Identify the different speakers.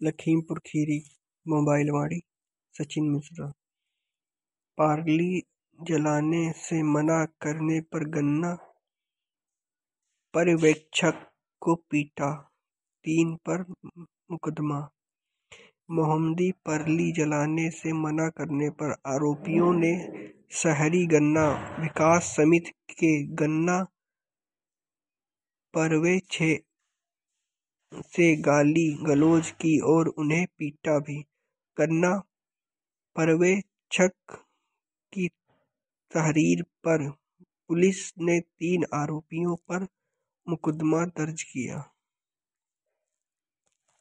Speaker 1: Lakhimpur Kheri. Mobile Vaani Sachin Mishra. पार्ली जलाने से मना करने पर गन्ना पर्यवेक्षक को पीटा, 3 पर मुकदमा। मोहम्मदी पर्ली जलाने से मना करने पर आरोपियों ने शहरी गन्ना विकास समिति के गन्ना पर्यवेक्षक से गाली गलौज की और उन्हें पीटा भी। गन्ना पर्यवेक्षक की तहरीर पर पुलिस ने 3 आरोपियों पर मुकदमा दर्ज किया।